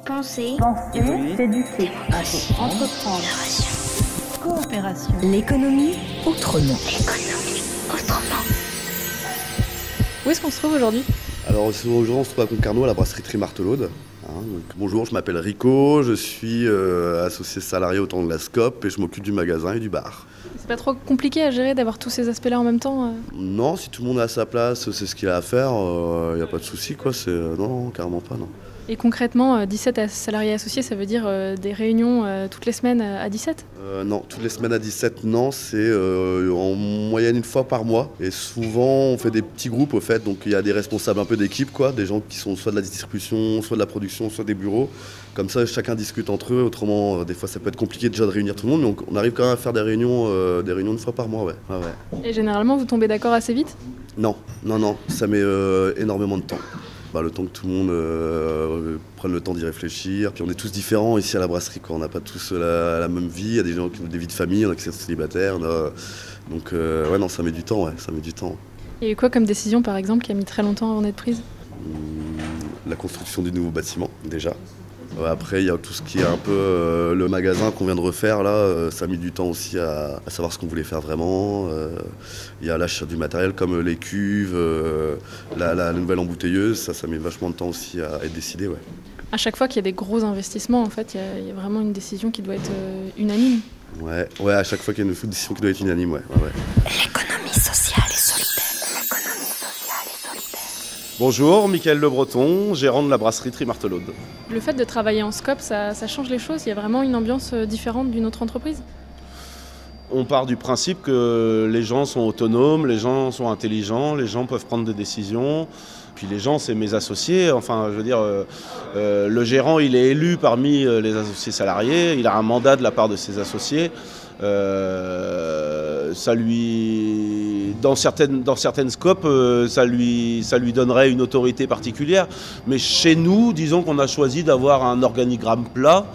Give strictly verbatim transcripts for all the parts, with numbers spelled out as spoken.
Penser, Penser, s'éduquer, entreprendre, coopération. L'économie autrement. L'économie autrement. Où est-ce qu'on se trouve aujourd'hui ? Alors aujourd'hui on se trouve à Concarneau à la brasserie Trimartelaude. Hein, donc, bonjour, je m'appelle Rico, je suis euh, associé salarié au temps de la Scope et je m'occupe du magasin et du bar. C'est pas trop compliqué à gérer d'avoir tous ces aspects-là en même temps euh... Non, si tout le monde est à sa place, c'est ce qu'il a à faire, il euh, n'y a pas de souci quoi, c'est... Euh, non, carrément pas, non. Et concrètement, euh, dix-sept salariés associés, ça veut dire euh, des réunions euh, toutes les semaines à dix-sept ? euh, Non, toutes les semaines à dix-sept, non, c'est euh, en moyenne une fois par mois. Et souvent, on fait des petits groupes, au fait, donc il y a des responsables un peu d'équipe, quoi, des gens qui sont soit de la distribution, soit de la production, soit des bureaux. Comme ça, chacun discute entre eux, autrement, euh, des fois, ça peut être compliqué déjà de réunir tout le monde, mais on, on arrive quand même à faire des réunions, euh, des réunions une fois par mois, ouais. ouais, ouais. Et généralement, vous tombez d'accord assez vite ? Non, non, non, ça met euh, énormément de temps. Bah, le temps que tout le monde euh, prenne le temps d'y réfléchir. Puis on est tous différents ici à la brasserie, quoi. On n'a pas tous la, la même vie. Il y a des gens qui ont des vies de famille, il y en a qui sont célibataires. A... Donc euh, ouais, non, ça met du temps, ouais, ça met du temps. Il y a eu quoi comme décision, par exemple, qui a mis très longtemps avant d'être prise ? Mmh, La construction du nouveau bâtiment, déjà. Après, il y a tout ce qui est un peu euh, le magasin qu'on vient de refaire, là, euh, ça a mis du temps aussi à, à savoir ce qu'on voulait faire vraiment. Euh, il y a l'achat du matériel comme les cuves, euh, la, la nouvelle embouteilleuse, ça, ça met vachement de temps aussi à être décidé, ouais. À chaque fois qu'il y a des gros investissements, en fait, il y a, il y a vraiment une décision qui doit être euh, unanime. Ouais, ouais, à chaque fois qu'il y a une décision qui doit être unanime, ouais. ouais, ouais. L'économie sociale et solidaire. Bonjour, Mickaël Le Breton, gérant de la brasserie Trimartelaude. Le fait de travailler en scope, ça, ça change les choses ? Il y a vraiment une ambiance différente d'une autre entreprise ? On part du principe que les gens sont autonomes, les gens sont intelligents, les gens peuvent prendre des décisions. Puis les gens, c'est mes associés. Enfin, je veux dire, euh, euh, le gérant, il est élu parmi les associés salariés. Il a un mandat de la part de ses associés. Euh, ça lui, dans certaines, dans certaines scopes, euh, ça lui, ça lui donnerait une autorité particulière. Mais chez nous, disons qu'on a choisi d'avoir un organigramme plat.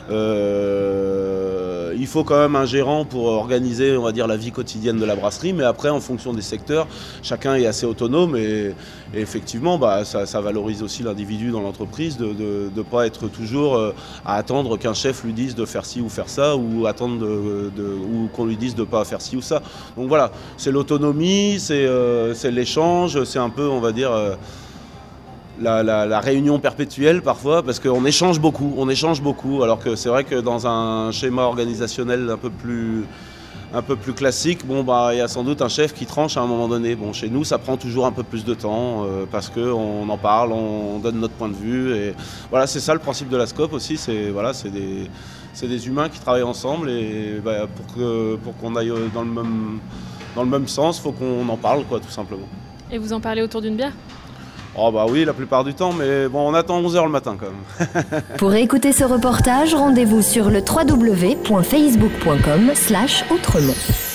Euh, il faut quand même un gérant pour organiser, on va dire, la vie quotidienne de la brasserie, mais après, en fonction des secteurs, chacun est assez autonome et, et effectivement, bah, ça, ça valorise aussi l'individu dans l'entreprise de ne pas être toujours euh, à attendre qu'un chef lui dise de faire ci ou faire ça, ou attendre de, de, ou qu'on lui dise de ne pas faire ci ou ça. Donc voilà, c'est l'autonomie, c'est, euh, c'est l'échange, c'est un peu, on va dire... Euh, La, la, la réunion perpétuelle parfois, parce qu'on échange beaucoup, on échange beaucoup, alors que c'est vrai que dans un schéma organisationnel un peu plus, un peu plus classique, bon bah il y a sans doute un chef qui tranche à un moment donné. Bon, chez nous ça prend toujours un peu plus de temps euh, parce qu'on en parle, on donne notre point de vue et voilà, c'est ça le principe de la Scope aussi, c'est voilà, c'est des, c'est des humains qui travaillent ensemble et bah, pour que pour qu'on aille dans le même dans le même sens, faut qu'on en parle quoi, tout simplement. Et vous en parlez autour d'une bière ? Oh bah oui, la plupart du temps, mais bon, on attend onze heures le matin quand même. Pour écouter ce reportage, rendez-vous sur le w w w point facebook point com slash autrement.